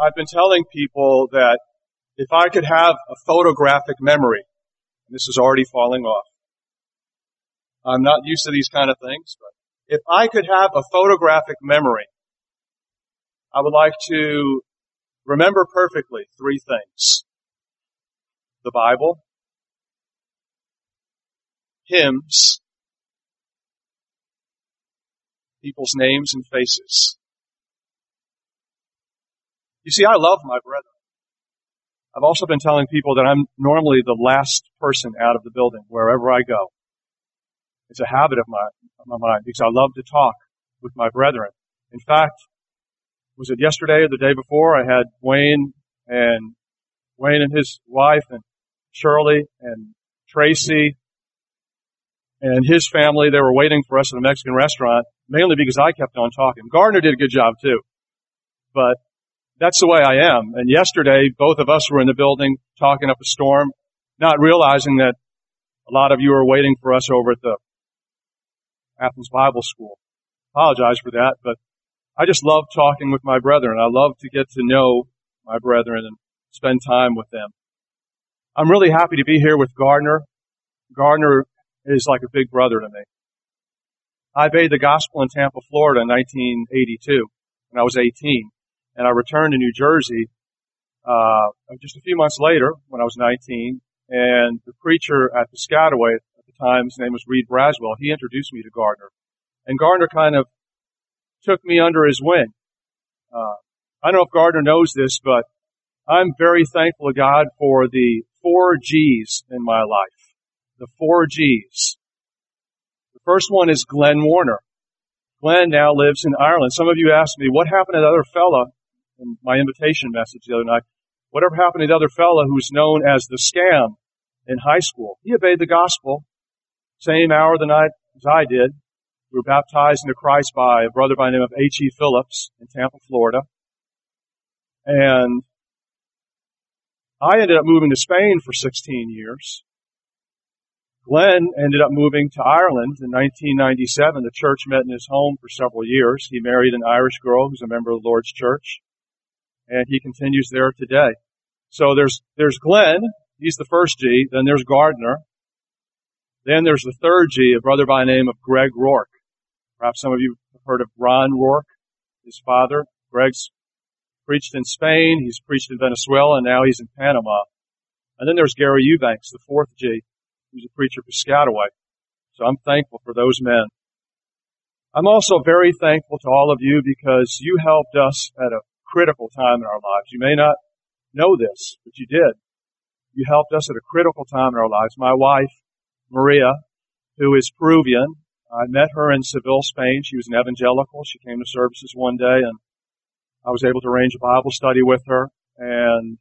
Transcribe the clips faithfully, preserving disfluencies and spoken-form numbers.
I've been telling people that if I could have a photographic memory, and this is already falling off. I'm not used to these kind of things, but if I could have a photographic memory, I would like to remember perfectly three things. The Bible, hymns, people's names and faces. You see, I love my brethren. I've also been telling people that I'm normally the last person out of the building wherever I go. It's a habit of my, of my mind because I love to talk with my brethren. In fact, was it yesterday or the day before? I had Wayne and Wayne and his wife and Shirley and Tracy and his family. They were waiting for us at a Mexican restaurant, mainly because I kept on talking. Gardner did a good job too, but that's the way I am. And yesterday, both of us were in the building talking up a storm, not realizing that a lot of you are waiting for us over at the Athens Bible School. Apologize for that, but I just love talking with my brethren. I love to get to know my brethren and spend time with them. I'm really happy to be here with Gardner. Gardner is like a big brother to me. I obeyed the gospel in Tampa, Florida in nineteen eighty-two when I was eighteen. And I returned to New Jersey uh just a few months later when I was nineteen. And the preacher at Piscataway at the time, his name was Reed Braswell, he introduced me to Gardner. And Gardner kind of took me under his wing. Uh, I don't know if Gardner knows this, but I'm very thankful to God for the four G's in my life. The four G's. The first one is Glenn Warner. Glenn now lives in Ireland. Some of you asked me, what happened to that other fella in my invitation message the other night? Whatever happened to the other fella who's known as the Scam in high school? He obeyed the gospel, same hour of the night as I did. We were baptized into Christ by a brother by the name of H E Phillips in Tampa, Florida. And I ended up moving to Spain for sixteen years. Glenn ended up moving to Ireland in nineteen ninety-seven. The church met in his home for several years. He married an Irish girl who's a member of the Lord's Church, and he continues there today. So there's there's Glenn. He's the first G. Then there's Gardner. Then there's the third G, a brother by the name of Greg Rourke. Perhaps some of you have heard of Ron Rourke, his father. Greg's preached in Spain. He's preached in Venezuela, and now he's in Panama. And then there's Gary Eubanks, the fourth G, who's a preacher for Piscataway. So I'm thankful for those men. I'm also very thankful to all of you because you helped us at a critical time in our lives. You may not know this, but you did. You helped us at a critical time in our lives. My wife, Maria, who is Peruvian, I met her in Seville, Spain. She was an evangelical. She came to services one day, and I was able to arrange a Bible study with her. And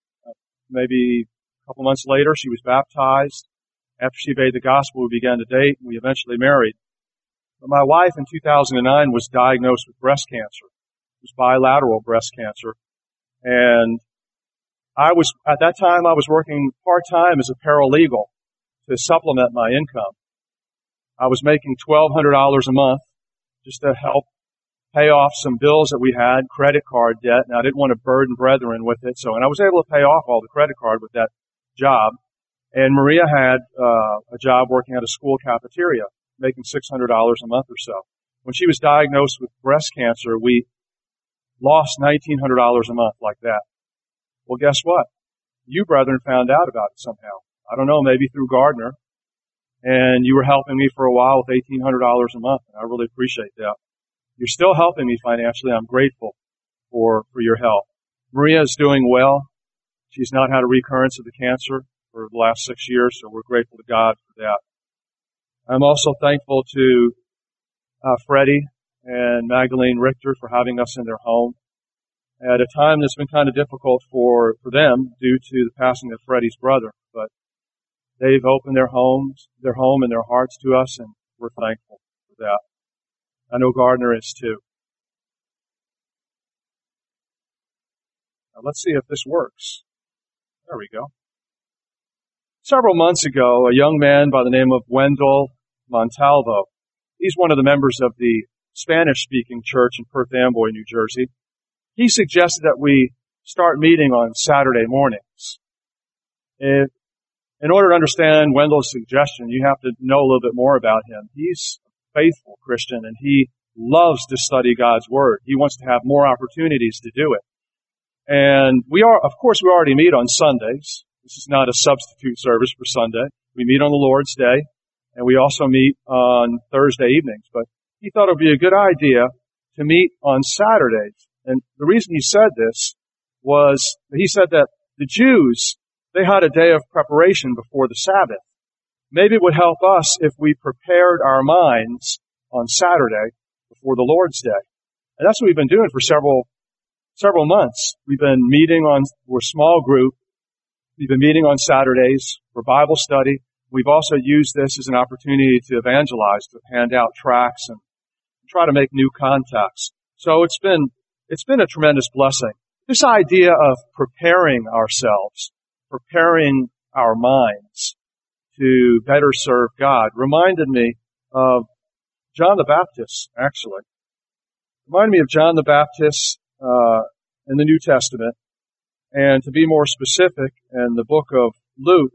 maybe a couple months later, she was baptized. After she obeyed the gospel, we began to date, and we eventually married. But my wife in two thousand nine was diagnosed with breast cancer. It was bilateral breast cancer. And I was, at that time, I was working part-time as a paralegal to supplement my income. I was making twelve hundred dollars a month just to help pay off some bills that we had, credit card debt, and I didn't want to burden brethren with it. So, and I was able to pay off all the credit card with that job. And Maria had uh, a job working at a school cafeteria, making six hundred dollars a month or so. When she was diagnosed with breast cancer, we lost nineteen hundred dollars a month like that. Well, guess what? You brethren found out about it somehow. I don't know, maybe through Gardner. And you were helping me for a while with eighteen hundred dollars a month. And I really appreciate that. You're still helping me financially. I'm grateful for, for your help. Maria is doing well. She's not had a recurrence of the cancer for the last six years, so we're grateful to God for that. I'm also thankful to uh, Freddie and Magdalene Richter for having us in their home at a time that's been kind of difficult for, for them due to the passing of Freddie's brother. But they've opened their homes, their home and their hearts to us, and we're thankful for that. I know Gardner is too. Now let's see if this works. There we go. Several months ago, a young man by the name of Wendell Montalvo, he's one of the members of the Spanish-speaking church in Perth Amboy, New Jersey. He suggested that we start meeting on Saturday mornings. If, in order to understand Wendell's suggestion, you have to know a little bit more about him. He's a faithful Christian, and he loves to study God's Word. He wants to have more opportunities to do it. And we are, of course, we already meet on Sundays. This is not a substitute service for Sunday. We meet on the Lord's Day, and we also meet on Thursday evenings. But he thought it would be a good idea to meet on Saturdays. And the reason he said this was, he said that the Jews, they had a day of preparation before the Sabbath. Maybe it would help us if we prepared our minds on Saturday before the Lord's Day. And that's what we've been doing for several several months. We've been meeting on, we're a small group. We've been meeting on Saturdays for Bible study. We've also used this as an opportunity to evangelize, to hand out tracts and try to make new contacts. So it's been, it's been a tremendous blessing. This idea of preparing ourselves, preparing our minds to better serve God reminded me of John the Baptist, actually. Reminded me of John the Baptist uh, in the New Testament. And to be more specific, in the book of Luke,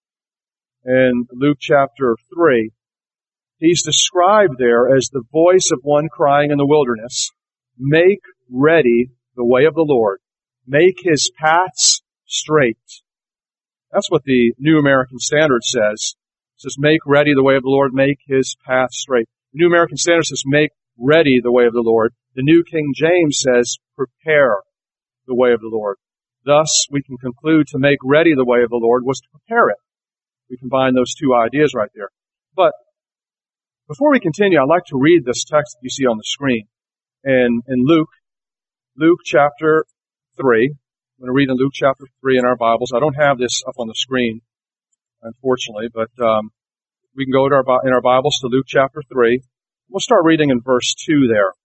in Luke chapter three, he's described there as the voice of one crying in the wilderness, "Make ready the way of the Lord. Make his paths straight." That's what the New American Standard says. It says, "Make ready the way of the Lord. Make his paths straight." The New American Standard says, "Make ready the way of the Lord." The New King James says, "Prepare the way of the Lord." Thus, we can conclude to make ready the way of the Lord was to prepare it. We combine those two ideas right there. But before we continue, I'd like to read this text that you see on the screen. In, in Luke, Luke chapter three. I'm going to read in Luke chapter three in our Bibles. I don't have this up on the screen, unfortunately, but um, we can go to our, in our Bibles to Luke chapter three. We'll start reading in verse two there.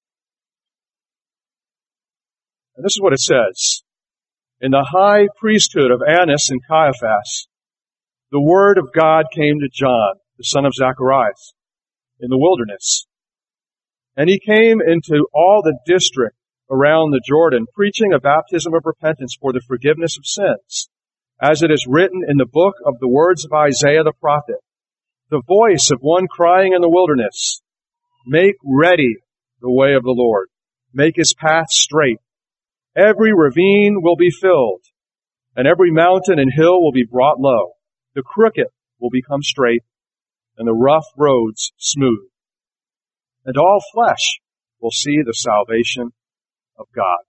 And this is what it says. "In the high priesthood of Annas and Caiaphas, the word of God came to John, the son of Zacharias, in the wilderness. And he came into all the district around the Jordan, preaching a baptism of repentance for the forgiveness of sins, as it is written in the book of the words of Isaiah the prophet, the voice of one crying in the wilderness, make ready the way of the Lord, make his path straight. Every ravine will be filled, and every mountain and hill will be brought low. The crooked will become straight, and the rough roads smooth. And all flesh will see the salvation of God."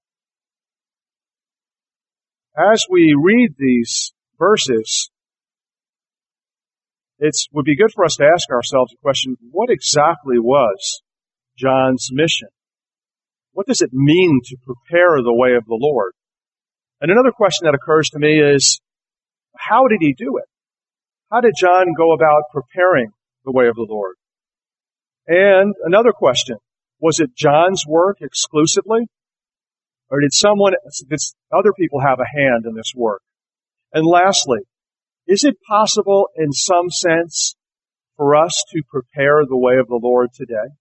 As we read these verses, it would be good for us to ask ourselves a question, what exactly was John's mission? What does it mean to prepare the way of the Lord? And another question that occurs to me is, how did he do it? How did John go about preparing the way of the Lord? And another question, was it John's work exclusively? Or did someone, did other people have a hand in this work? And lastly, is it possible in some sense for us to prepare the way of the Lord today?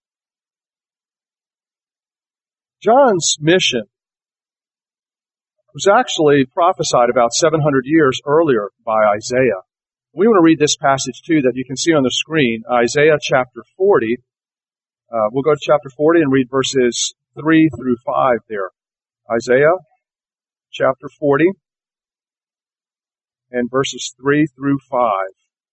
John's mission was actually prophesied about seven hundred years earlier by Isaiah. We want to read this passage too that you can see on the screen, Isaiah chapter forty. Uh, we'll go to chapter forty and read verses three through five there. Isaiah chapter forty and verses three through five.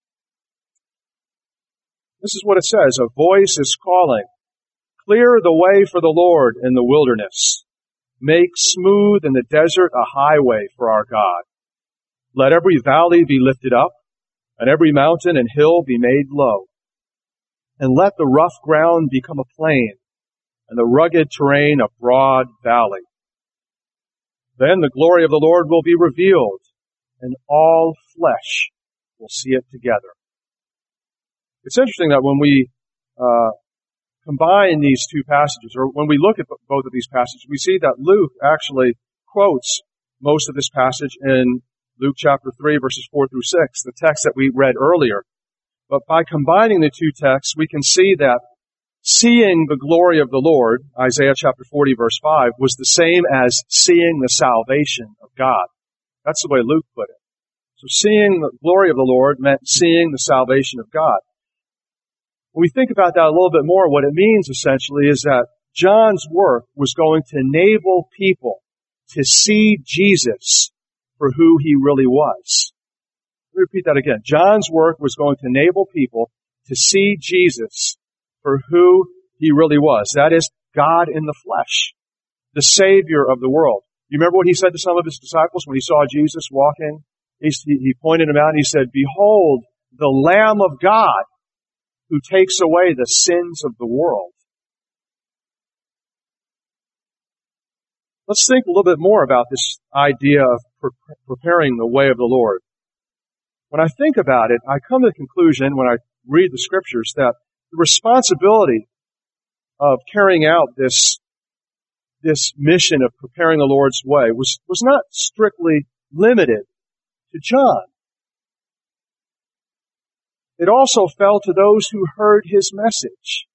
This is what it says, "A voice is calling, clear the way for the Lord in the wilderness. Make smooth in the desert a highway for our God. Let every valley be lifted up, and every mountain and hill be made low. And let the rough ground become a plain, and the rugged terrain a broad valley. Then the glory of the Lord will be revealed, and all flesh will see it together." It's interesting that when we uh combine these two passages, or when we look at both of these passages, we see that Luke actually quotes most of this passage in Luke chapter three, verses four through six, the text that we read earlier. But by combining the two texts, we can see that seeing the glory of the Lord, Isaiah chapter forty, verse five, was the same as seeing the salvation of God. That's the way Luke put it. So seeing the glory of the Lord meant seeing the salvation of God. When we think about that a little bit more, what it means essentially is that John's work was going to enable people to see Jesus for who he really was. Let me repeat that again. John's work was going to enable people to see Jesus for who he really was. That is, God in the flesh, the Savior of the world. You remember what he said to some of his disciples when he saw Jesus walking? He, he pointed him out and he said, "Behold, the Lamb of God who takes away the sins of the world." Let's think a little bit more about this idea of pre- preparing the way of the Lord. When I think about it, I come to the conclusion when I read the scriptures that the responsibility of carrying out this, this mission of preparing the Lord's way was, was not strictly limited to John. It also fell to those who heard his message.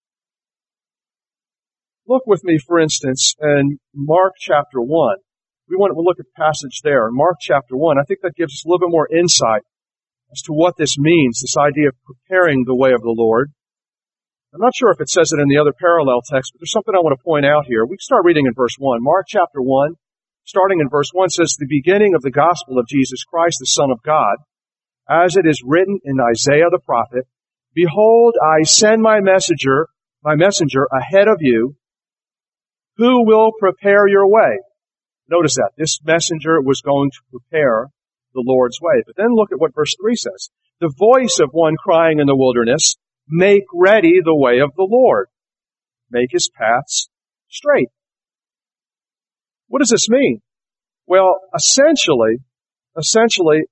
Look with me, for instance, in Mark chapter one. We want to look at the passage there. In Mark chapter one, I think that gives us a little bit more insight as to what this means, this idea of preparing the way of the Lord. I'm not sure if it says it in the other parallel text, but there's something I want to point out here. We can start reading in verse one. Mark chapter one, starting in verse one, says, "The beginning of the gospel of Jesus Christ, the Son of God, as it is written in Isaiah the prophet, Behold, I send my messenger, my messenger ahead of you, who will prepare your way." Notice that. This messenger was going to prepare the Lord's way. But then look at what verse three says. "The voice of one crying in the wilderness, Make ready the way of the Lord. Make his paths straight." What does this mean? Well, essentially, essentially,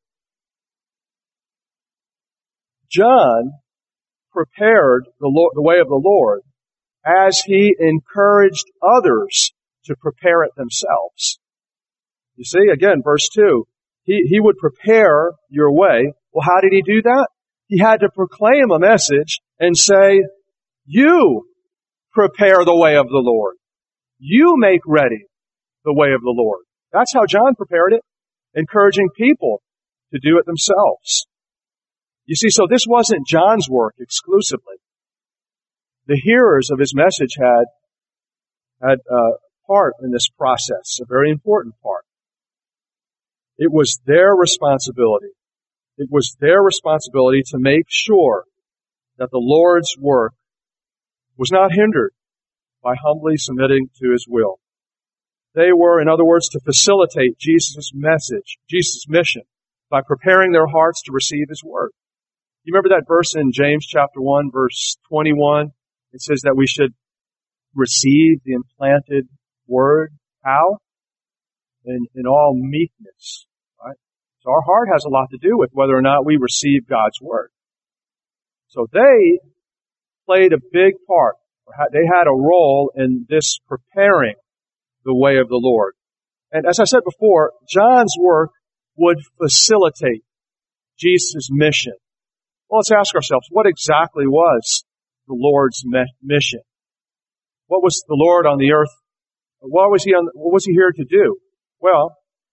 John prepared the, Lord, the way of the Lord as he encouraged others to prepare it themselves. You see, again, verse two, he, he would prepare your way. Well, how did he do that? He had to proclaim a message and say, "You prepare the way of the Lord. You make ready the way of the Lord." That's how John prepared it, encouraging people to do it themselves. You see, so this wasn't John's work exclusively. The hearers of his message had had a part in this process, a very important part. It was their responsibility. It was their responsibility to make sure that the Lord's work was not hindered by humbly submitting to his will. They were, in other words, to facilitate Jesus' message, Jesus' mission, by preparing their hearts to receive his word. You remember that verse in James chapter one, verse twenty-one? It says that we should receive the implanted word. How? In, in all meekness, right? So our heart has a lot to do with whether or not we receive God's word. So they played a big part. They had a role in this preparing the way of the Lord. And as I said before, John's work would facilitate Jesus' mission. Well, let's ask ourselves, what exactly was the Lord's me- mission? What was the Lord on the earth? What was he on? What was he here to do? Well,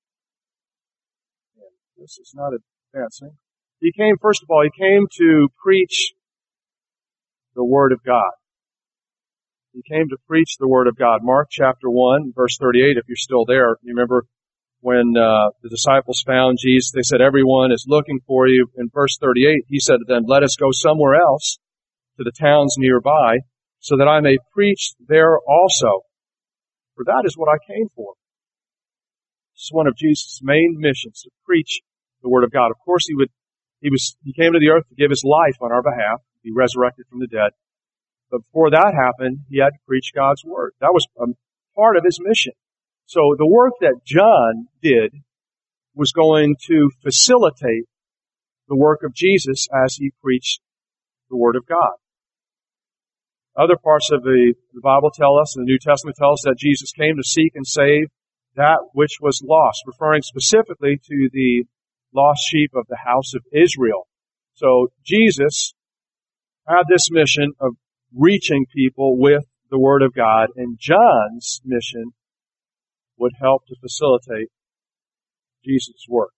this is not advancing. He came, first of all, he came to preach the Word of God. He came to preach the Word of God. Mark chapter one, verse thirty-eight, if you're still there, you remember when uh, the disciples found Jesus, they said, "Everyone is looking for you." In verse thirty-eight, he said to them, "Let us go somewhere else to the towns nearby, so that I may preach there also. For that is what I came for." It's one of Jesus' main missions, to preach the Word of God. Of course, he would, he was, he came to the earth to give his life on our behalf, be resurrected from the dead. But before that happened, he had to preach God's Word. That was a part of his mission. So the work that John did was going to facilitate the work of Jesus as he preached the Word of God. Other parts of the, the Bible tell us, and the New Testament tells us, that Jesus came to seek and save that which was lost, referring specifically to the lost sheep of the house of Israel. So Jesus had this mission of reaching people with the Word of God, and John's mission would help to facilitate Jesus' work.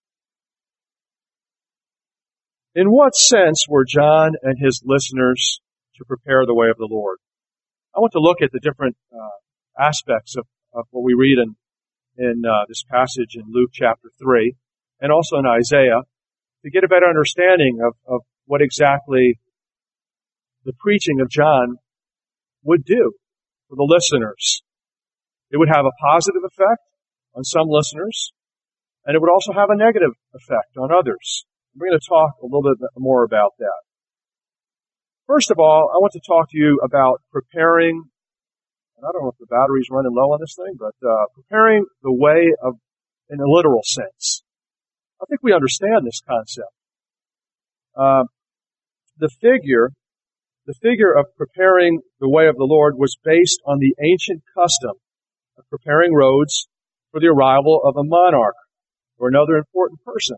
In what sense were John and his listeners to prepare the way of the Lord? I want to look at the different uh, aspects of, of what we read in, in uh, this passage in Luke chapter three, and also in Isaiah, to get a better understanding of, of what exactly the preaching of John would do for the listeners. It would have a positive effect on some listeners, and it would also have a negative effect on others. We're going to talk a little bit more about that. First of all, I want to talk to you about preparing, and I don't know if the battery's running low on this thing, but uh, preparing the way of, in a literal sense. I think we understand this concept. Uh, the figure, the figure of preparing the way of the Lord was based on the ancient custom of preparing roads for the arrival of a monarch or another important person.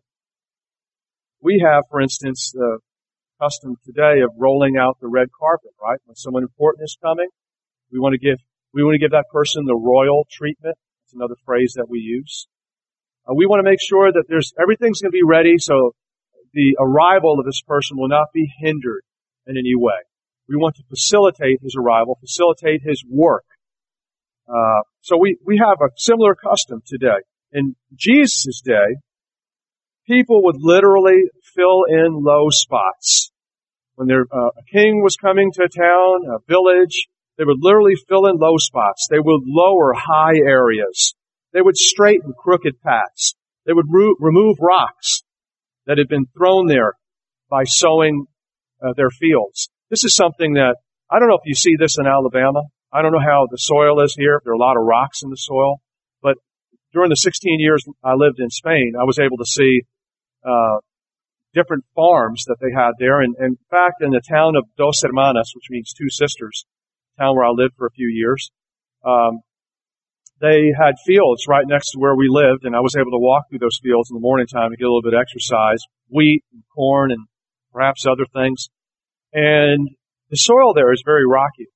We have, for instance, the custom today of rolling out the red carpet, right? When someone important is coming, we want to give, we want to give that person the royal treatment. It's another phrase that we use. Uh, we want to make sure that there's, everything's going to be ready so the arrival of this person will not be hindered in any way. We want to facilitate his arrival, facilitate his work. Uh, so we, we have a similar custom today. In Jesus' day, people would literally fill in low spots. When there, uh, a king was coming to a town, a village, they would literally fill in low spots. They would lower high areas. They would straighten crooked paths. They would ro- remove rocks that had been thrown there by sowing uh, their fields. This is something that, I don't know if you see this in Alabama. I don't know how the soil is here. There are a lot of rocks in the soil. But during the sixteen years I lived in Spain, I was able to see uh different farms that they had there. And, and in fact, in the town of Dos Hermanas, which means two sisters, town where I lived for a few years, um, they had fields right next to where we lived, and I was able to walk through those fields in the morning time to get a little bit of exercise, wheat and corn and perhaps other things. And the soil there is very rocky.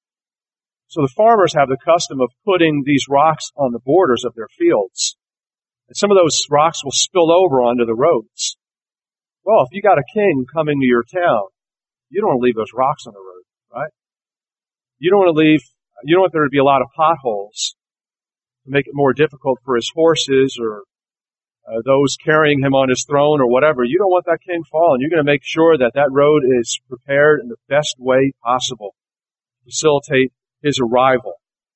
So the farmers have the custom of putting these rocks on the borders of their fields. And some of those rocks will spill over onto the roads. Well, if you got a king coming to your town, you don't want to leave those rocks on the road, right? You don't want to leave, you don't want there to be a lot of potholes to make it more difficult for his horses or uh, those carrying him on his throne or whatever. You don't want that king falling. You're going to make sure that that road is prepared in the best way possible to facilitate his arrival.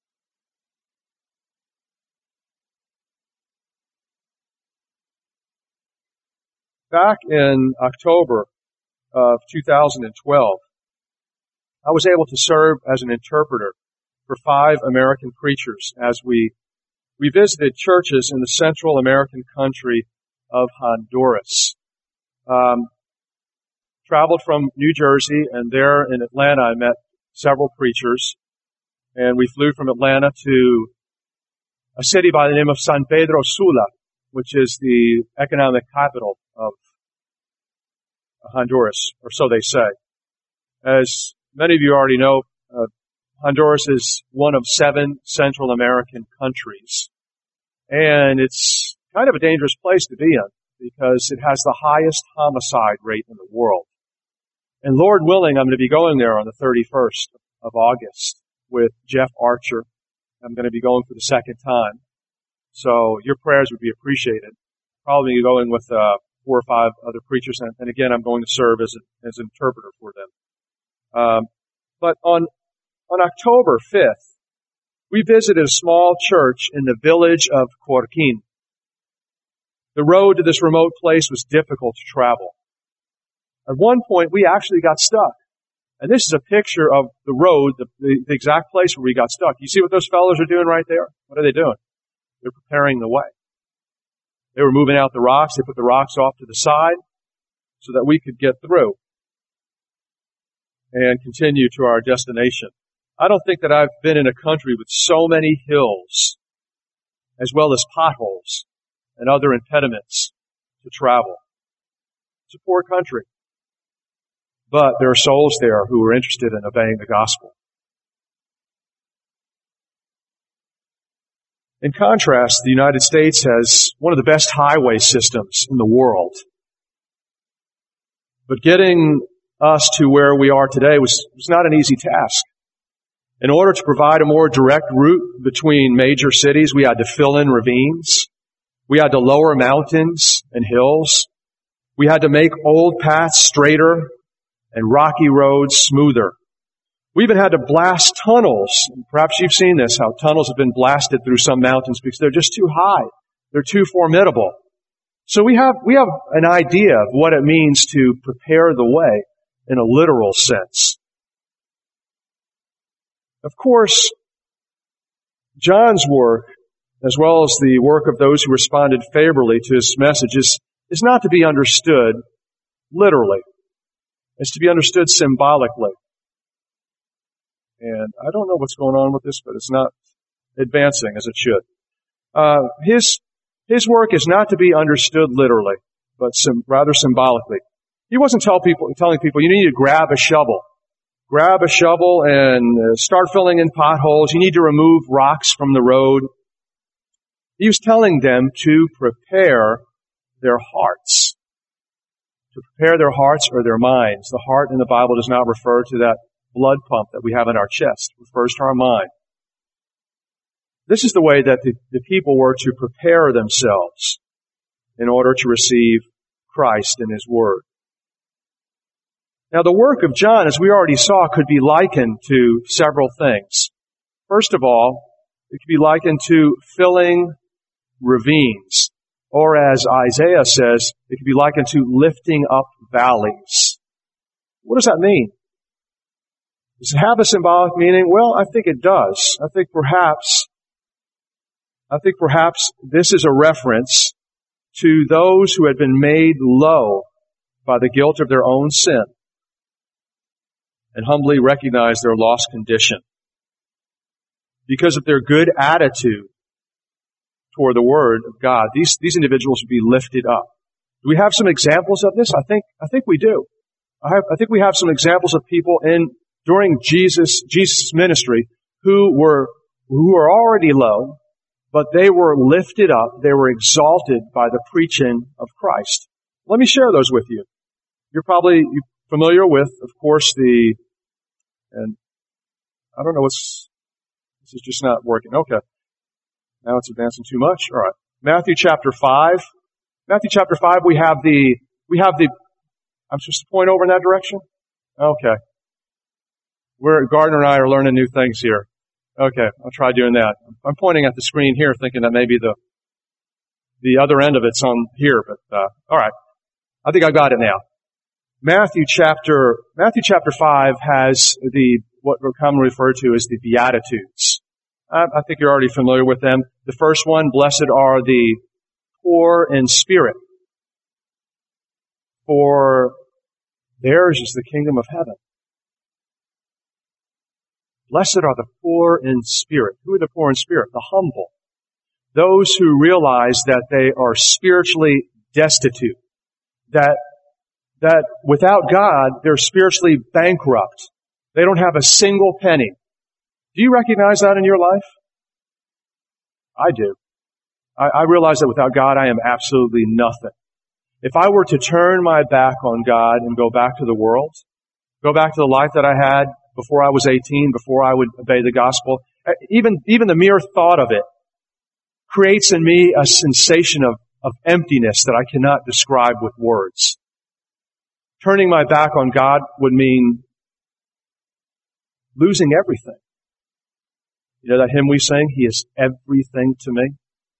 Back in October of two thousand twelve, I was able to serve as an interpreter for five American preachers as we we visited churches in the Central American country of Honduras. Um, traveled from New Jersey, and there in Atlanta I met several preachers, and we flew from Atlanta to a city by the name of San Pedro Sula, which is the economic capital of Honduras, or so they say. As many of you already know, uh, Honduras is one of seven Central American countries. And it's kind of a dangerous place to be in because it has the highest homicide rate in the world. And Lord willing, I'm going to be going there on the thirty-first of August with Jeff Archer. I'm going to be going for the second time. So your prayers would be appreciated. Probably going with uh, four or five other preachers. And, and again, I'm going to serve as, a, as an interpreter for them. Um, but on on October fifth, we visited a small church in the village of Corquin. The road to this remote place was difficult to travel. At one point, we actually got stuck. And this is a picture of the road, the, the, the exact place where we got stuck. You see what those fellows are doing right there? What are they doing? They're preparing the way. They were moving out the rocks. They put the rocks off to the side so that we could get through and continue to our destination. I don't think that I've been in a country with so many hills as well as potholes and other impediments to travel. It's a poor country. But there are souls there who are interested in obeying the gospel. In contrast, the United States has one of the best highway systems in the world. But getting us to where we are today was, was not an easy task. In order to provide a more direct route between major cities, we had to fill in ravines. We had to lower mountains and hills. We had to make old paths straighter and rocky roads smoother. We even had to blast tunnels. Perhaps you've seen this, how tunnels have been blasted through some mountains because they're just too high. They're too formidable. So we have, we have an idea of what it means to prepare the way in a literal sense. Of course, John's work, as well as the work of those who responded favorably to his message, is, is not to be understood literally. It's to be understood symbolically. And I don't know what's going on with this, but it's not advancing as it should. Uh, his, his work is not to be understood literally, but sim, rather symbolically. He wasn't tell people, telling people, you need to grab a shovel. Grab a shovel and start filling in potholes. You need to remove rocks from the road. He was telling them to prepare their hearts. To prepare their hearts or their minds. The heart in the Bible does not refer to that blood pump that we have in our chest. It refers to our mind. This is the way that the, the people were to prepare themselves in order to receive Christ and His Word. Now, the work of John, as we already saw, could be likened to several things. First of all, it could be likened to filling ravines. Or as Isaiah says, it could be likened to lifting up valleys. What does that mean? Does it have a symbolic meaning? Well, I think it does. I think perhaps, I think perhaps this is a reference to those who had been made low by the guilt of their own sin and humbly recognize their lost condition. Because of their good attitude toward the Word of God, these, these individuals would be lifted up. Do we have some examples of this? I think, I think we do. I, have, I think we have some examples of people in, during Jesus, Jesus' ministry who were, who were already low, but they were lifted up, they were exalted by the preaching of Christ. Let me share those with you. You're probably familiar with, of course, the, and I don't know what's, this is just not working. Okay. Now it's advancing too much. All right. Matthew chapter five. Matthew chapter five, we have the, we have the, I'm supposed to point over in that direction? Okay. We're, Gardner and I are learning new things here. Okay. I'll try doing that. I'm pointing at the screen here thinking that maybe the, the other end of it's on here, but, uh, all right. I think I got it now. Matthew chapter, Matthew chapter five has the, what we're commonly referred to as the Beatitudes. I, I think you're already familiar with them. The first one, blessed are the poor in spirit, for theirs is the kingdom of heaven. Blessed are the poor in spirit. Who are the poor in spirit? The humble. Those who realize that they are spiritually destitute. That, that without God, they're spiritually bankrupt. They don't have a single penny. Do you recognize that in your life? I do. I, I realize that without God, I am absolutely nothing. If I were to turn my back on God and go back to the world, go back to the life that I had before I was eighteen, before I would obey the gospel, even, even the mere thought of it creates in me a sensation of, of emptiness that I cannot describe with words. Turning my back on God would mean losing everything. You know that hymn we sing, He is everything to me?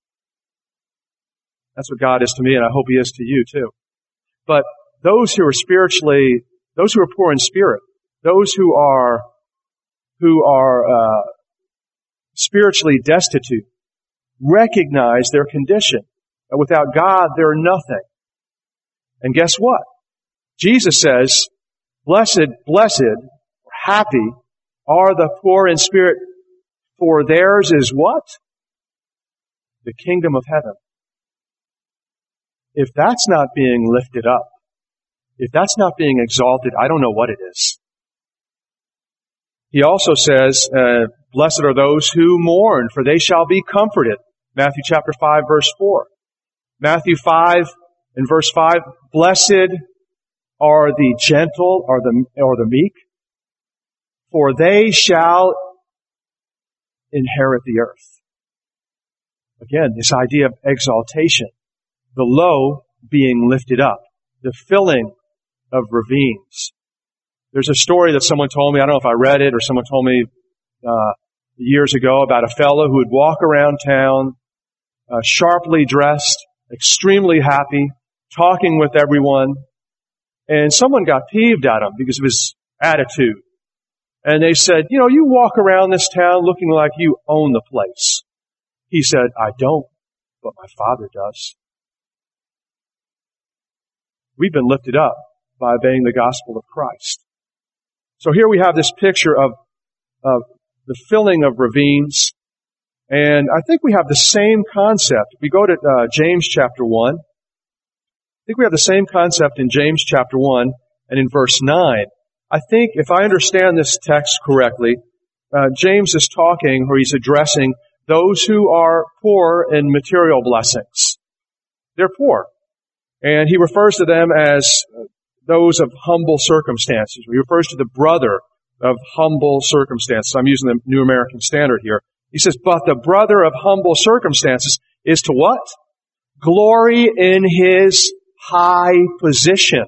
That's what God is to me, and I hope He is to you too. But those who are spiritually, those who are poor in spirit, those who are, who are, uh, spiritually destitute, recognize their condition. That without God, they're nothing. And guess what? Jesus says, blessed, blessed, happy are the poor in spirit, for theirs is what? The kingdom of heaven. If that's not being lifted up, if that's not being exalted, I don't know what it is. He also says, uh, blessed are those who mourn, for they shall be comforted. Matthew chapter five, verse four. Matthew five and verse five, blessed are the gentle or the, or the meek, for they shall inherit the earth. Again, this idea of exaltation, the low being lifted up, the filling of ravines. There's a story that someone told me, I don't know if I read it or someone told me uh, years ago about a fellow who would walk around town, uh, sharply dressed, extremely happy, talking with everyone, and someone got peeved at him because of his attitude. And they said, you know, you walk around this town looking like you own the place. He said, I don't, but my Father does. We've been lifted up by obeying the gospel of Christ. So here we have this picture of, of the filling of ravines. And I think we have the same concept. If we go to uh, James chapter one, I think we have the same concept in James chapter one and in verse nine. I think if I understand this text correctly, uh, James is talking, or he's addressing those who are poor in material blessings. They're poor. And he refers to them as those of humble circumstances. He refers to the brother of humble circumstances. I'm using the New American Standard here. He says, but the brother of humble circumstances is to what? Glory in his high position.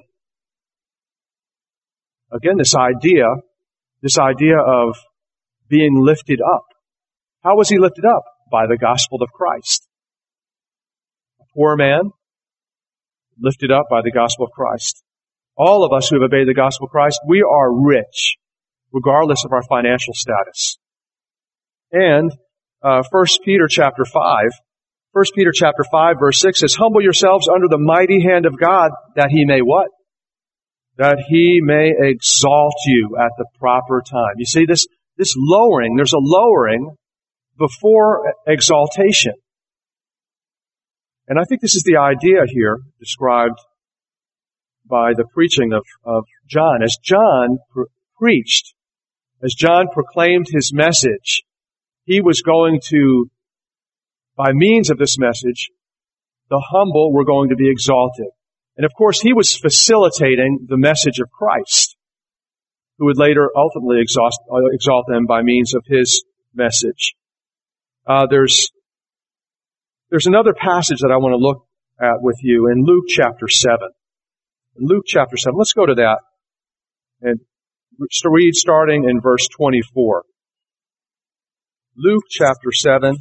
Again, this idea, this idea of being lifted up. How was he lifted up? By the gospel of Christ. A poor man, lifted up by the gospel of Christ. All of us who have obeyed the gospel of Christ, we are rich, regardless of our financial status. And uh, First Peter chapter five, First Peter chapter five, verse six says, humble yourselves under the mighty hand of God, that he may what? That he may exalt you at the proper time. You see, this, this lowering, there's a lowering before exaltation. And I think this is the idea here described by the preaching of, of John. As John pre- preached, as John proclaimed his message, he was going to, by means of this message, the humble were going to be exalted. And of course, he was facilitating the message of Christ, who would later ultimately exalt, uh, exalt them by means of his message. Uh, there's, there's another passage that I want to look at with you in Luke chapter seven. In Luke chapter seven, let's go to that and read starting in verse twenty-four. Luke chapter seven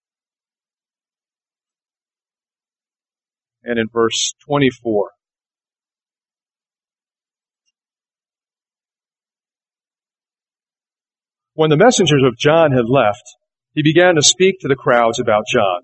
and in verse twenty-four. When the messengers of John had left, he began to speak to the crowds about John.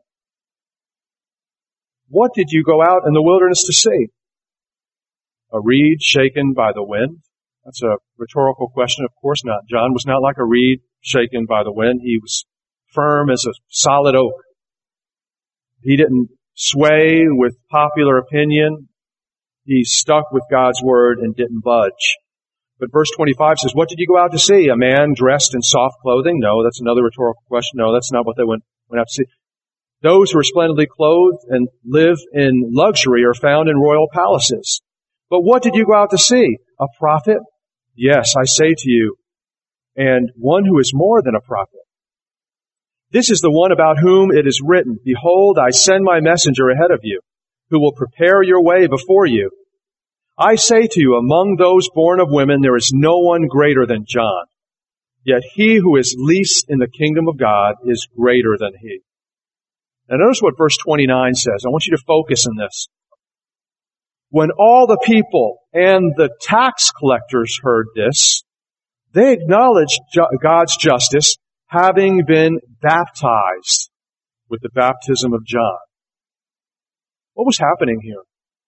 What did you go out in the wilderness to see? A reed shaken by the wind? That's a rhetorical question. Of course not. John was not like a reed shaken by the wind. He was firm as a solid oak. He didn't sway with popular opinion. He stuck with God's word and didn't budge. But verse twenty-five says, what did you go out to see? A man dressed in soft clothing? No, that's another rhetorical question. No, that's not what they went, went out to see. Those who are splendidly clothed and live in luxury are found in royal palaces. But what did you go out to see? A prophet? Yes, I say to you, and one who is more than a prophet. This is the one about whom it is written, behold, I send my messenger ahead of you, who will prepare your way before you. I say to you, among those born of women, there is no one greater than John. Yet he who is least in the kingdom of God is greater than he. Now notice what verse twenty-nine says. I want you to focus on this. When all the people and the tax collectors heard this, they acknowledged God's justice, having been baptized with the baptism of John. What was happening here?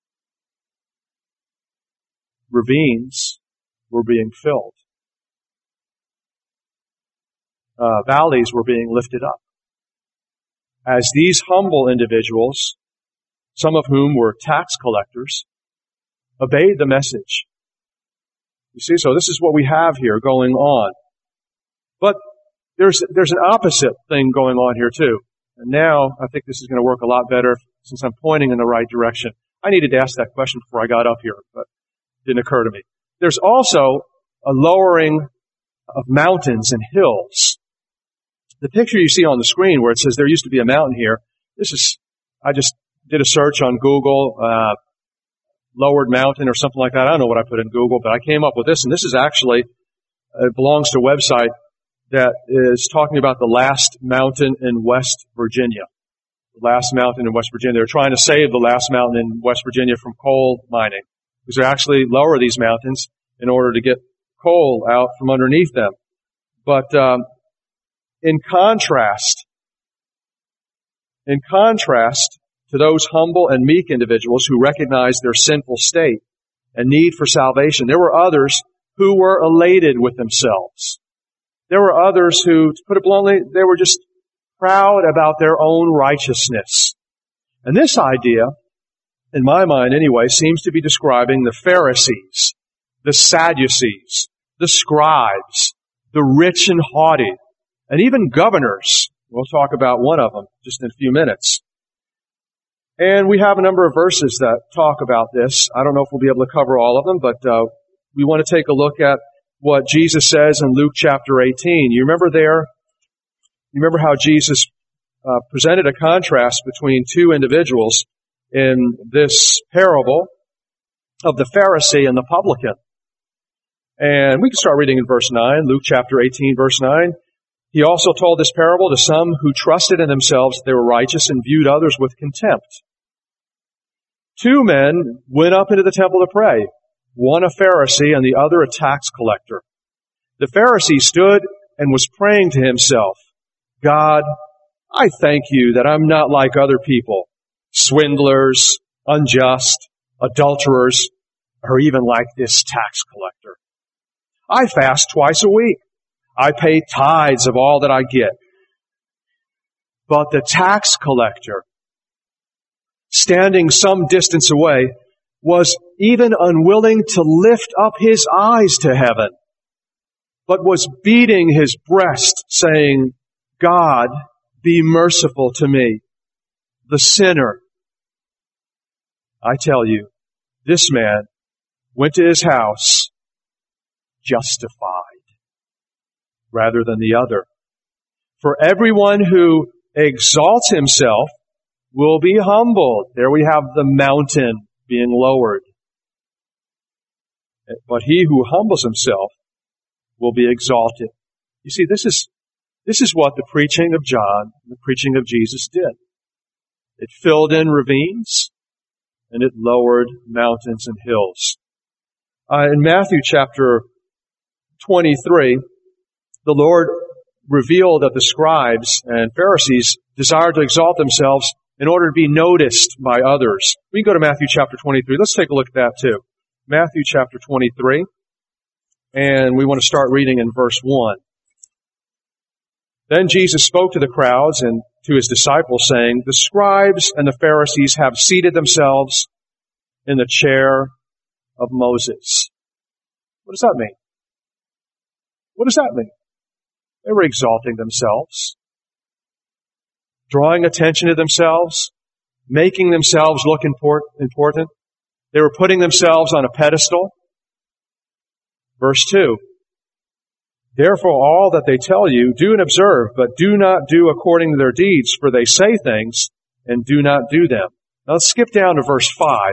Ravines were being filled. Uh, valleys were being lifted up. As these humble individuals, some of whom were tax collectors, obeyed the message. You see, so this is what we have here going on. But there's there's an opposite thing going on here too. And now I think this is going to work a lot better since I'm pointing in the right direction. I needed to ask that question before I got up here, but it didn't occur to me. There's also a lowering of mountains and hills. The picture you see on the screen where it says there used to be a mountain here, this is, I just did a search on Google, uh, lowered mountain or something like that. I don't know what I put in Google, but I came up with this, and this is actually, it belongs to a website that is talking about the last mountain in West Virginia. The last mountain in West Virginia. They're trying to save the last mountain in West Virginia from coal mining, because they actually lower these mountains in order to get coal out from underneath them. But um, in contrast, in contrast to those humble and meek individuals who recognize their sinful state and need for salvation, there were others who were elated with themselves. There were others who, to put it bluntly, they were just proud about their own righteousness. And this idea, in my mind anyway, seems to be describing the Pharisees, the Sadducees, the scribes, the rich and haughty, and even governors. We'll talk about one of them just in a few minutes. And we have a number of verses that talk about this. I don't know if we'll be able to cover all of them, but uh, we want to take a look at what Jesus says in Luke chapter eighteen. You remember there, you remember how Jesus uh, presented a contrast between two individuals in this parable of the Pharisee and the publican. And we can start reading in verse nine, Luke chapter eighteen, verse nine. He also told this parable to some who trusted in themselves that they were righteous and viewed others with contempt. Two men went up into the temple to pray, one a Pharisee and the other a tax collector. The Pharisee stood and was praying to himself, God, I thank you that I'm not like other people, swindlers, unjust, adulterers, or even like this tax collector. I fast twice a week. I pay tithes of all that I get. But the tax collector, standing some distance away, was even unwilling to lift up his eyes to heaven, but was beating his breast, saying, God, be merciful to me, the sinner. I tell you, this man went to his house justified rather than the other. For everyone who exalts himself will be humbled. There we have the mountain being lowered. But he who humbles himself will be exalted. You see, this is this is what the preaching of John, the preaching of Jesus did. It filled in ravines and it lowered mountains and hills. Uh, in Matthew chapter twenty-three, the Lord revealed that the scribes and Pharisees desired to exalt themselves in order to be noticed by others. We can go to Matthew chapter twenty-three. Let's take a look at that too. Matthew chapter twenty-three. And we want to start reading in verse one. Then Jesus spoke to the crowds and to his disciples, saying, the scribes and the Pharisees have seated themselves in the chair of Moses. What does that mean? What does that mean? They were exalting themselves, drawing attention to themselves, making themselves look important. They were putting themselves on a pedestal. Verse two, therefore all that they tell you, do and observe, but do not do according to their deeds, for they say things and do not do them. Now let's skip down to verse five.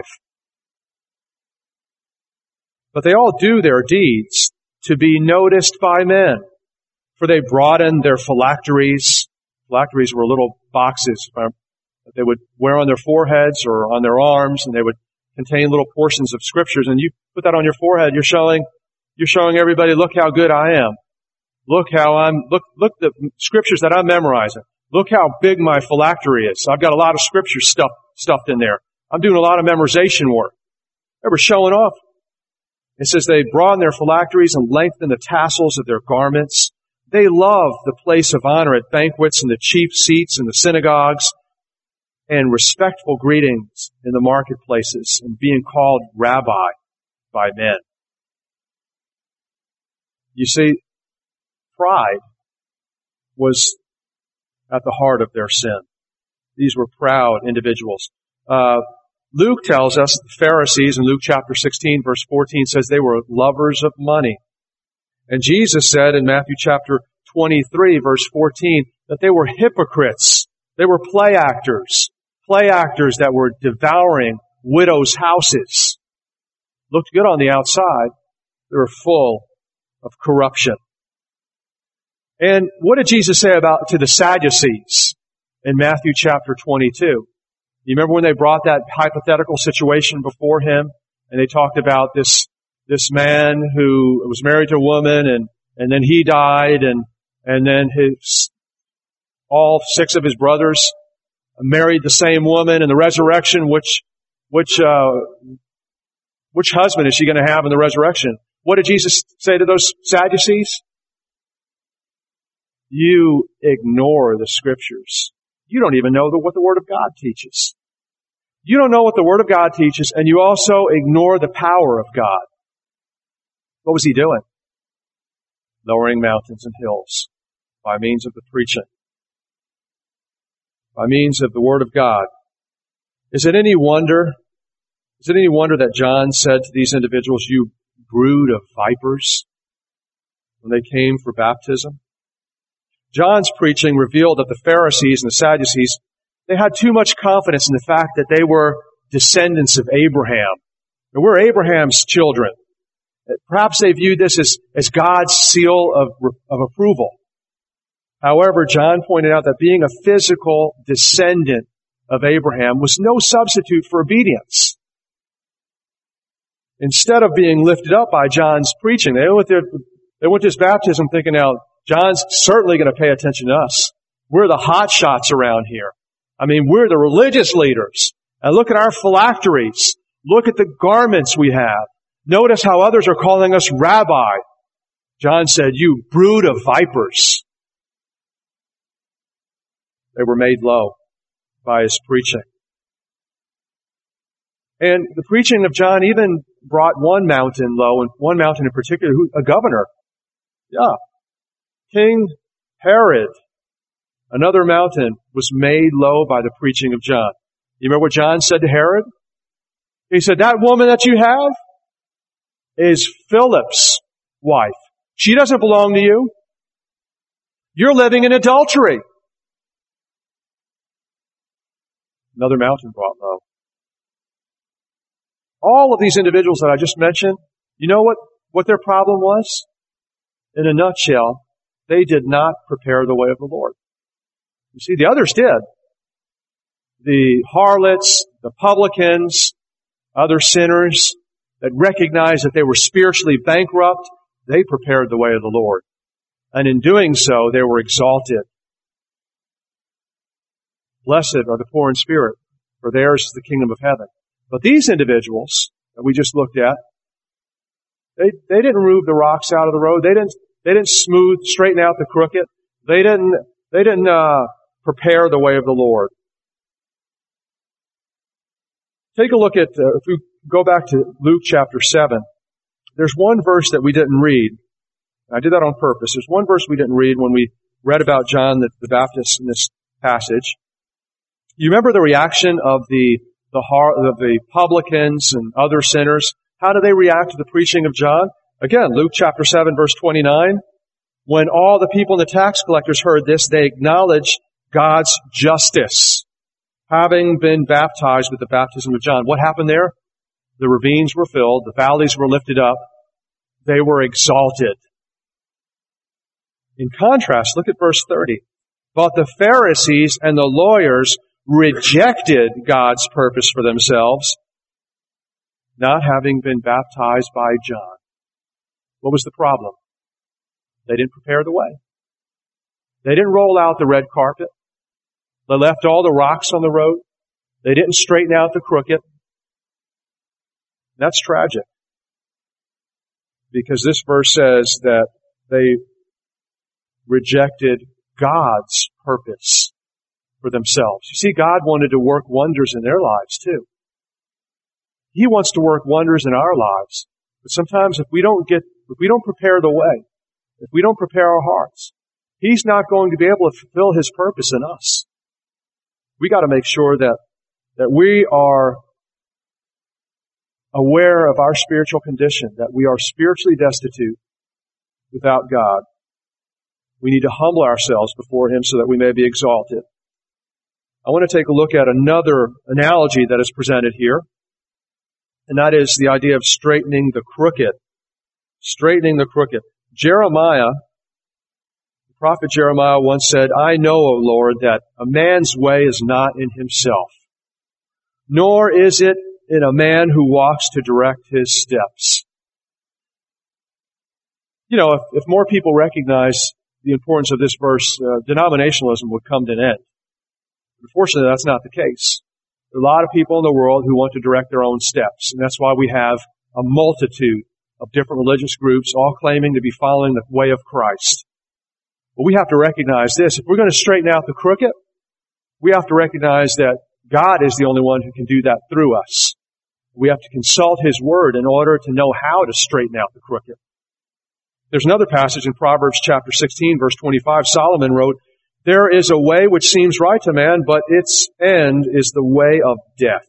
But they all do their deeds to be noticed by men, for they broaden their phylacteries. Phylacteries were little boxes that they would wear on their foreheads or on their arms, and they would contain little portions of scriptures. And you put that on your forehead, you're showing, you're showing everybody, look how good I am. Look how I'm, look, look the scriptures that I'm memorizing. Look how big my phylactery is. I've got a lot of scripture stuff, stuffed in there. I'm doing a lot of memorization work. They were showing off. It says they broaden their phylacteries and lengthen the tassels of their garments. They love the place of honor at banquets and the chief seats in the synagogues and respectful greetings in the marketplaces and being called rabbi by men. You see, pride was at the heart of their sin. These were proud individuals. Uh, Luke tells us, the Pharisees in Luke chapter sixteen, verse fourteen, says they were lovers of money. And Jesus said in Matthew chapter twenty-three, verse fourteen, that they were hypocrites. They were play actors. Play actors that were devouring widows' houses. Looked good on the outside. They were full of corruption. And what did Jesus say about to the Sadducees in Matthew chapter twenty-two? You remember when they brought that hypothetical situation before him, and they talked about this this man who was married to a woman, and and then he died, and and then his all six of his brothers married the same woman. In the resurrection, which which uh, which husband is she going to have in the resurrection? What did Jesus say to those Sadducees? You ignore the Scriptures. You don't even know the, what the Word of God teaches. You don't know what the Word of God teaches, and you also ignore the power of God. What was he doing? Lowering mountains and hills by means of the preaching, by means of the Word of God. Is it any wonder, is it any wonder that John said to these individuals, you brood of vipers, when they came for baptism? John's preaching revealed that the Pharisees and the Sadducees, they had too much confidence in the fact that they were descendants of Abraham. And we're Abraham's children. Perhaps they viewed this as, as God's seal of, of approval. However, John pointed out that being a physical descendant of Abraham was no substitute for obedience. Instead of being lifted up by John's preaching, they went, their, they went to his baptism thinking, now, John's certainly going to pay attention to us. We're the hot shots around here. I mean, we're the religious leaders. And look at our phylacteries. Look at the garments we have. Notice how others are calling us rabbi. John said, you brood of vipers. They were made low by his preaching. And the preaching of John even brought one mountain low, and one mountain in particular, who, a governor. Yeah. King Herod. Another mountain was made low by the preaching of John. You remember what John said to Herod? He said, that woman that you have is Philip's wife. She doesn't belong to you. You're living in adultery. Another mountain brought low. All of these individuals that I just mentioned, you know what, what their problem was? In a nutshell, they did not prepare the way of the Lord. You see, the others did. The harlots, the publicans, other sinners that recognized that they were spiritually bankrupt, they prepared the way of the Lord. And in doing so, they were exalted. Blessed are the poor in spirit, for theirs is the kingdom of heaven. But these individuals that we just looked at, they, they didn't remove the rocks out of the road. They didn't, they didn't smooth, straighten out the crooked. They didn't, they didn't, uh, prepare the way of the Lord. Take a look at, uh, if we go back to Luke chapter seven, there's one verse that we didn't read. I did that on purpose. There's one verse we didn't read when we read about John the, the Baptist in this passage. You remember the reaction of the the har- of the publicans and other sinners? How do they react to the preaching of John? Again, Luke chapter seven, verse twenty-nine. When all the people and the tax collectors heard this, they acknowledged God's justice, having been baptized with the baptism of John. What happened there? The ravines were filled, the valleys were lifted up, they were exalted. In contrast, look at verse thirty. But the Pharisees and the lawyers rejected God's purpose for themselves, not having been baptized by John. What was the problem? They didn't prepare the way. They didn't roll out the red carpet. They left all the rocks on the road. They didn't straighten out the crooked. That's tragic. Because this verse says that they rejected God's purpose for themselves. You see, God wanted to work wonders in their lives too. He wants to work wonders in our lives. But sometimes if we don't get, if we don't prepare the way, if we don't prepare our hearts, He's not going to be able to fulfill His purpose in us. We got to make sure that, that we are aware of our spiritual condition, that we are spiritually destitute without God. We need to humble ourselves before Him so that we may be exalted. I want to take a look at another analogy that is presented here, and that is the idea of straightening the crooked. Straightening the crooked. Jeremiah, the prophet Jeremiah once said, I know, O Lord, that a man's way is not in himself, nor is it in a man who walks to direct his steps. You know, if, if more people recognize the importance of this verse, uh, denominationalism would come to an end. Unfortunately, that's not the case. There are a lot of people in the world who want to direct their own steps, and that's why we have a multitude of different religious groups all claiming to be following the way of Christ. But we have to recognize this. If we're going to straighten out the crooked, we have to recognize that God is the only one who can do that through us. We have to consult His Word in order to know how to straighten out the crooked. There's another passage in Proverbs chapter sixteen, verse twenty-five. Solomon wrote, there is a way which seems right to man, but its end is the way of death.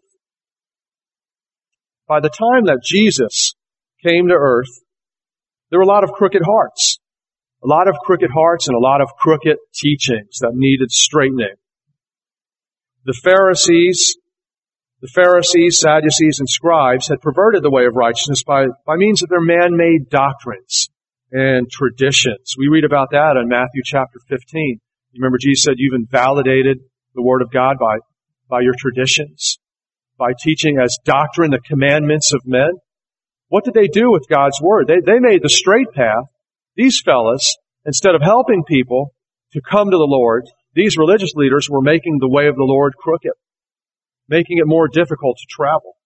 By the time that Jesus came to earth, there were a lot of crooked hearts. A lot of crooked hearts and a lot of crooked teachings that needed straightening. The Pharisees, the Pharisees, Sadducees, and scribes had perverted the way of righteousness by, by means of their man-made doctrines and traditions. We read about that in Matthew chapter fifteen. Remember, Jesus said, you've invalidated the Word of God by, by your traditions, by teaching as doctrine the commandments of men. What did they do with God's Word? They, they made the straight path. These fellas, instead of helping people to come to the Lord, these religious leaders were making the way of the Lord crooked, making it more difficult to travel,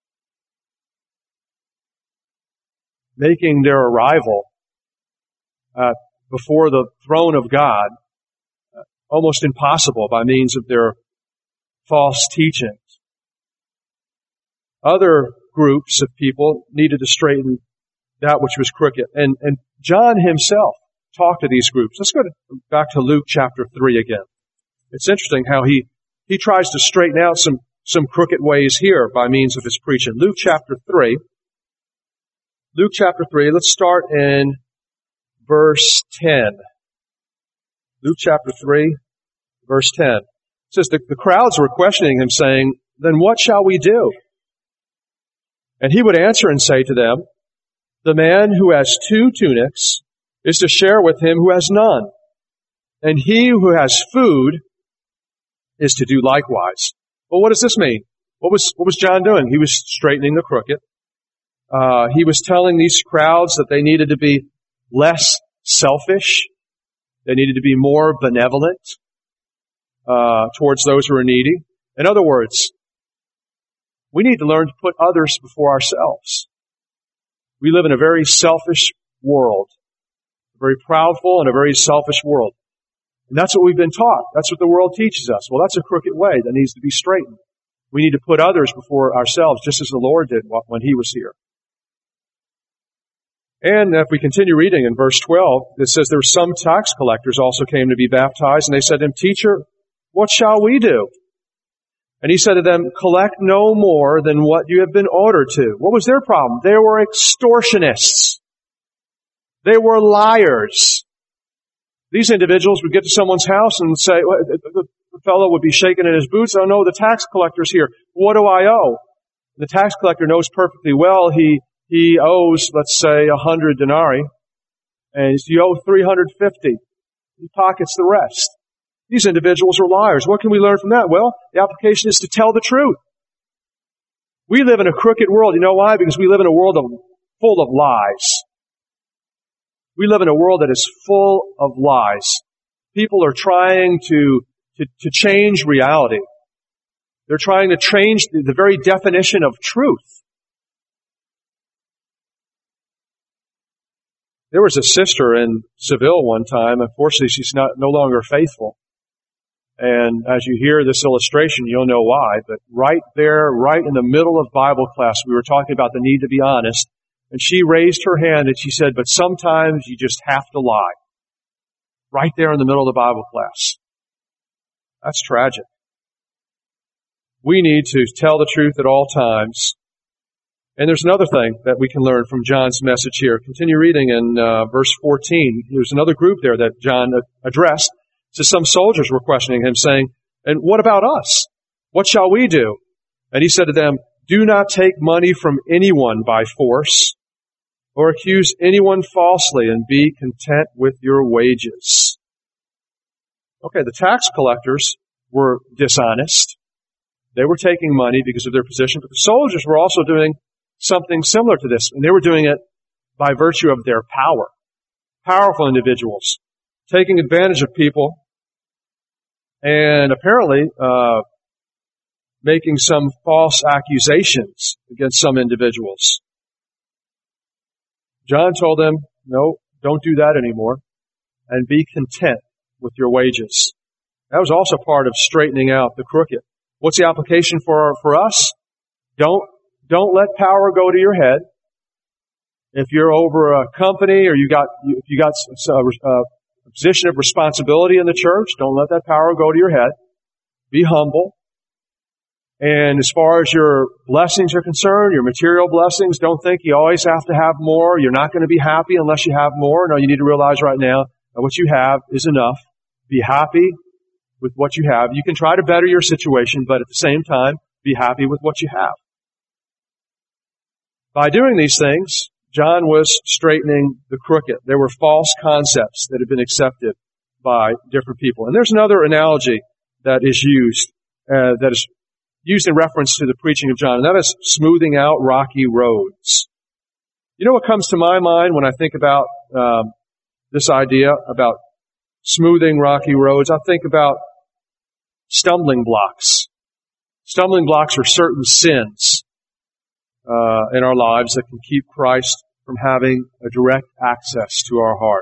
making their arrival uh, before the throne of God uh, almost impossible by means of their false teachings. Other groups of people needed to straighten that which was crooked. And, and John himself talked to these groups. Let's go to, back to Luke chapter three again. It's interesting how he, he tries to straighten out some, some crooked ways here by means of his preaching. Luke chapter three. Luke chapter three, let's start in verse ten. Luke chapter three, verse ten. It says, the, the crowds were questioning him, saying, then what shall we do? And he would answer and say to them, the man who has two tunics is to share with him who has none. And he who has food is to do likewise. Well, what does this mean? What was, what was John doing? He was straightening the crooked. Uh, he was telling these crowds that they needed to be less selfish. They needed to be more benevolent, uh, towards those who are needy. In other words, we need to learn to put others before ourselves. We live in a very selfish world, a very proudful and a very selfish world. And that's what we've been taught. That's what the world teaches us. Well, that's a crooked way that needs to be straightened. We need to put others before ourselves, just as the Lord did when He was here. And if we continue reading in verse twelve, it says there were some tax collectors also came to be baptized, and they said to him, Teacher, what shall we do? And he said to them, collect no more than what you have been ordered to. What was their problem? They were extortionists. They were liars. These individuals would get to someone's house and say, well, the fellow would be shaking in his boots. Oh no, the tax collector's here. What do I owe? The tax collector knows perfectly well he, he owes, let's say, a hundred denarii. And you owe three hundred fifty. He pockets the rest. These individuals are liars. What can we learn from that? Well, the application is to tell the truth. We live in a crooked world. You know why? Because we live in a world of, full of lies. We live in a world that is full of lies. People are trying to, to, to change reality. They're trying to change the, the very definition of truth. There was a sister in Seville one time. Unfortunately, she's not no longer faithful. And as you hear this illustration, you'll know why. But right there, right in the middle of Bible class, we were talking about the need to be honest. And she raised her hand and she said, but sometimes you just have to lie. Right there in the middle of the Bible class. That's tragic. We need to tell the truth at all times. And there's another thing that we can learn from John's message here. Continue reading in uh, verse fourteen. There's another group there that John addressed. So some soldiers were questioning him, saying, "And what about us? What shall we do?" And he said to them, "Do not take money from anyone by force, or accuse anyone falsely, and be content with your wages." Okay, the tax collectors were dishonest. They were taking money because of their position, but the soldiers were also doing something similar to this, and they were doing it by virtue of their power. Powerful individuals taking advantage of people and apparently uh making some false accusations against some individuals. John told them, no, don't do that anymore, and be content with your wages. That was also part of straightening out the crooked. What's the application for for us? Don't don't let power go to your head. If you're over a company or you got if you got a, a position of responsibility in the church, don't let that power go to your head. Be humble. And as far as your blessings are concerned, your material blessings, don't think you always have to have more. You're not going to be happy unless you have more. No, you need to realize right now that what you have is enough. Be happy with what you have. You can try to better your situation, but at the same time, be happy with what you have. By doing these things, John was straightening the crooked. There were false concepts that had been accepted by different people. And there's another analogy that is used, uh, that is used in reference to the preaching of John, and that is smoothing out rocky roads. You know what comes to my mind when I think about um, this idea about smoothing rocky roads? I think about stumbling blocks. Stumbling blocks are certain sins uh, in our lives that can keep Christ from having a direct access to our heart.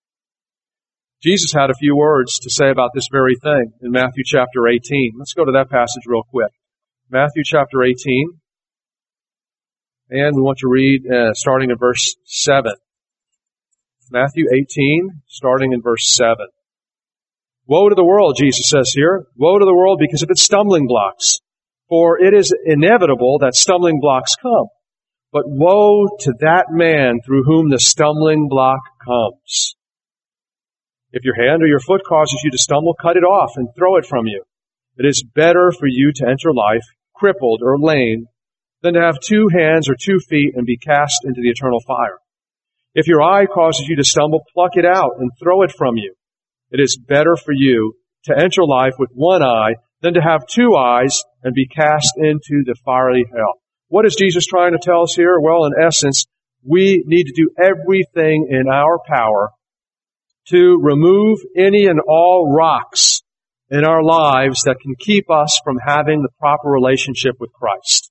Jesus had a few words to say about this very thing in Matthew chapter eighteen. Let's go to that passage real quick. Matthew chapter eighteen, and we want to read uh, starting in verse seven. Matthew eighteen, starting in verse seven. Woe to the world, Jesus says here. Woe to the world because of its stumbling blocks. For it is inevitable that stumbling blocks come. But woe to that man through whom the stumbling block comes. If your hand or your foot causes you to stumble, cut it off and throw it from you. It is better for you to enter life crippled or lame than to have two hands or two feet and be cast into the eternal fire. If your eye causes you to stumble, pluck it out and throw it from you. It is better for you to enter life with one eye than to have two eyes and be cast into the fiery hell. What is Jesus trying to tell us here? Well, in essence, we need to do everything in our power to remove any and all rocks in our lives that can keep us from having the proper relationship with Christ.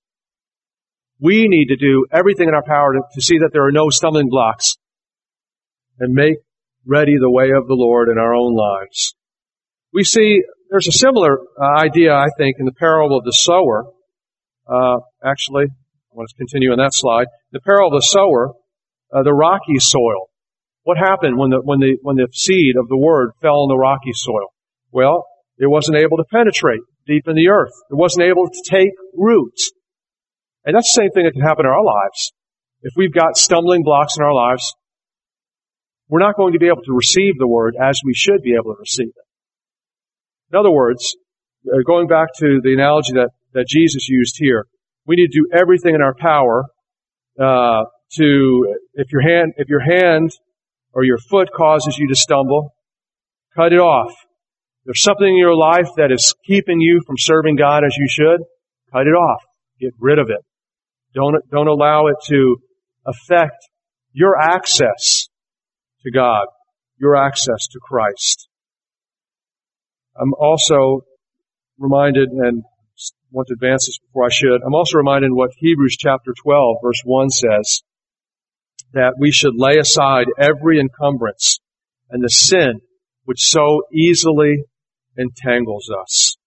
We need to do everything in our power to, to see that there are no stumbling blocks and make ready the way of the Lord in our own lives. We see there's a similar uh, idea, I think, in the parable of the sower. Uh, actually, I want to continue on that slide. The parable of the sower, uh, the rocky soil. What happened when the when the when the seed of the word fell in the rocky soil? Well, it wasn't able to penetrate deep in the earth. It wasn't able to take root. And that's the same thing that can happen in our lives. If we've got stumbling blocks in our lives, we're not going to be able to receive the word as we should be able to receive it. In other words, going back to the analogy that, that Jesus used here, we need to do everything in our power uh, to, if your hand, if your hand or your foot causes you to stumble, cut it off. If there's something in your life that is keeping you from serving God as you should, cut it off. Get rid of it. Don't, don't allow it to affect your access to God, your access to Christ. I'm also reminded, and want to advance this before I should, I'm also reminded what Hebrews chapter twelve, verse one says, that we should lay aside every encumbrance and the sin which so easily entangles us.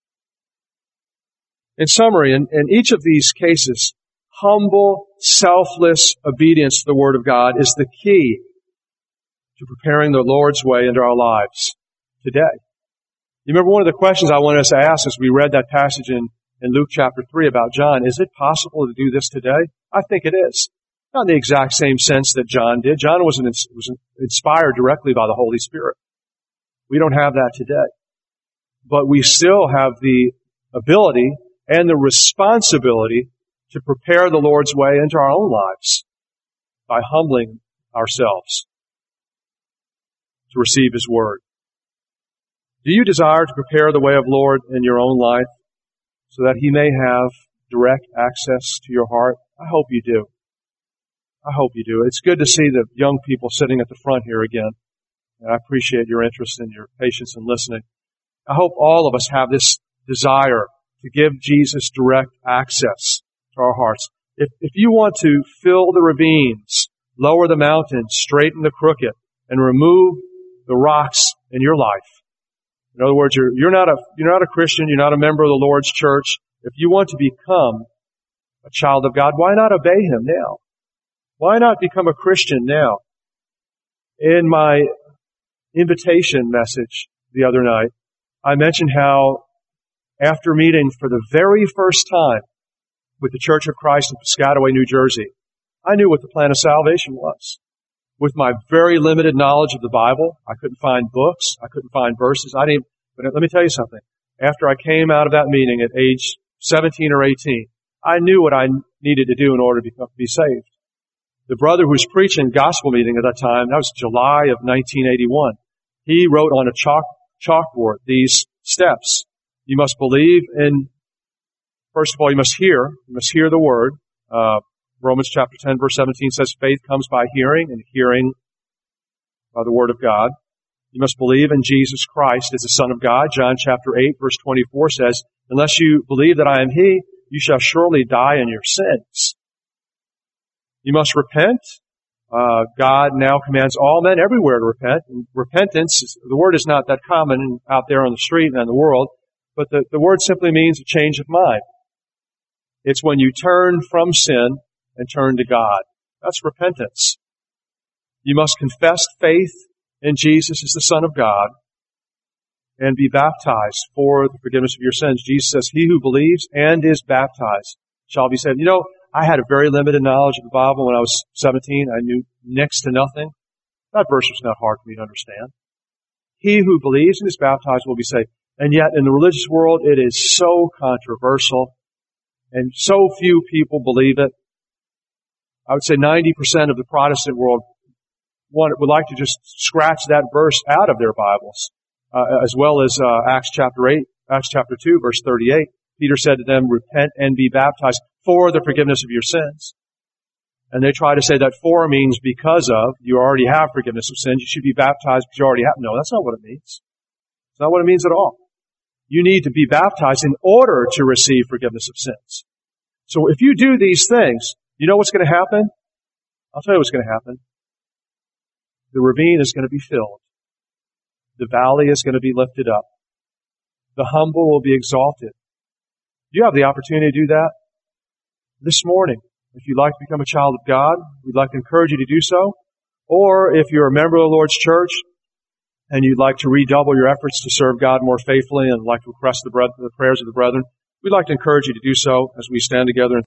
In summary, in, in each of these cases, humble, selfless obedience to the Word of God is the key to preparing the Lord's way into our lives today. You remember one of the questions I wanted us to ask as we read that passage in in Luke chapter three about John, is it possible to do this today? I think it is. Not in the exact same sense that John did. John was, an, was inspired directly by the Holy Spirit. We don't have that today. But we still have the ability and the responsibility to prepare the Lord's way into our own lives by humbling ourselves to receive His Word. Do you desire to prepare the way of the Lord in your own life so that He may have direct access to your heart? I hope you do. I hope you do. It's good to see the young people sitting at the front here again. And I appreciate your interest and your patience in listening. I hope all of us have this desire to give Jesus direct access to our hearts. If, if you want to fill the ravines, lower the mountains, straighten the crooked, and remove the rocks in your life. In other words, you're, you're not a, you're not a Christian, you're not a member of the Lord's church. If you want to become a child of God, why not obey Him now? Why not become a Christian now? In my invitation message the other night, I mentioned how after meeting for the very first time with the Church of Christ in Piscataway, New Jersey, I knew what the plan of salvation was. With my very limited knowledge of the Bible, I couldn't find books, I couldn't find verses. I didn't. But let me tell you something. After I came out of that meeting at age seventeen or eighteen, I knew what I needed to do in order to be saved. The brother who was preaching gospel meeting at that time, that was July of nineteen eighty-one. He wrote on a chalk chalkboard these steps. You must believe in, first of all, you must hear. You must hear the Word. Uh, Romans chapter ten, verse seventeen says, faith comes by hearing, and hearing by the Word of God. You must believe in Jesus Christ as the Son of God. John chapter eight, verse twenty-four says, unless you believe that I am He, you shall surely die in your sins. You must repent. Uh, God now commands all men everywhere to repent. And repentance, the word is not that common out there on the street and in the world, but the, the word simply means a change of mind. It's when you turn from sin and turn to God. That's repentance. You must confess faith in Jesus as the Son of God and be baptized for the forgiveness of your sins. Jesus says, he who believes and is baptized shall be saved. You know, I had a very limited knowledge of the Bible when I was seventeen. I knew next to nothing. That verse was not hard for me to understand. He who believes and is baptized will be saved. And yet in the religious world, it is so controversial and so few people believe it. I would say ninety percent of the Protestant world would like to just scratch that verse out of their Bibles, uh, as well as uh, Acts chapter eight, Acts chapter two, verse thirty-eight. Peter said to them, repent and be baptized for the forgiveness of your sins. And they try to say that for means because of, you already have forgiveness of sins, you should be baptized because you already have. No, that's not what it means. It's not what it means at all. You need to be baptized in order to receive forgiveness of sins. So if you do these things, you know what's going to happen? I'll tell you what's going to happen. The ravine is going to be filled. The valley is going to be lifted up. The humble will be exalted. You have the opportunity to do that this morning. If you'd like to become a child of God, we'd like to encourage you to do so. Or if you're a member of the Lord's church and you'd like to redouble your efforts to serve God more faithfully and like to request the, bre- the prayers of the brethren, we'd like to encourage you to do so as we stand together.